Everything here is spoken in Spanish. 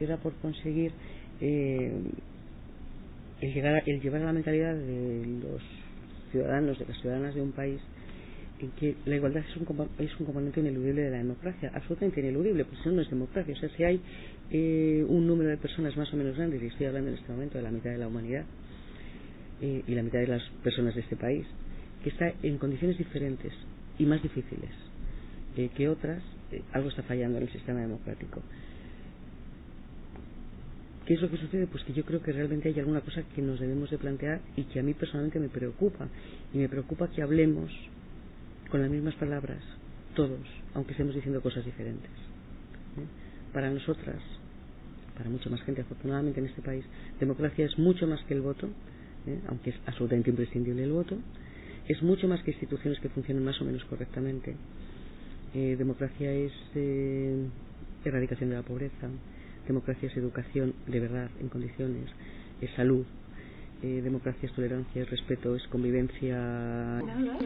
Era por conseguir el llevar a la mentalidad de los ciudadanos, de las ciudadanas de un país, en que la igualdad es un componente ineludible de la democracia, absolutamente ineludible, porque si no, no es democracia. O sea, si hay un número de personas más o menos grandes, y estoy hablando en este momento de la mitad de la humanidad y la mitad de las personas de este país, que está en condiciones diferentes y más difíciles que otras, algo está fallando en el sistema democrático. ¿Qué es lo que sucede? Pues que yo creo que realmente hay alguna cosa que nos debemos de plantear y que a mí personalmente me preocupa. Y me preocupa que hablemos con las mismas palabras, todos, aunque estemos diciendo cosas diferentes. Para nosotras, para mucha más gente afortunadamente en este país, democracia es mucho más que el voto, aunque es absolutamente imprescindible el voto, es mucho más que instituciones que funcionen más o menos correctamente. Democracia es erradicación de la pobreza, democracia es educación de verdad en condiciones, es salud, democracia es tolerancia, es respeto, es convivencia.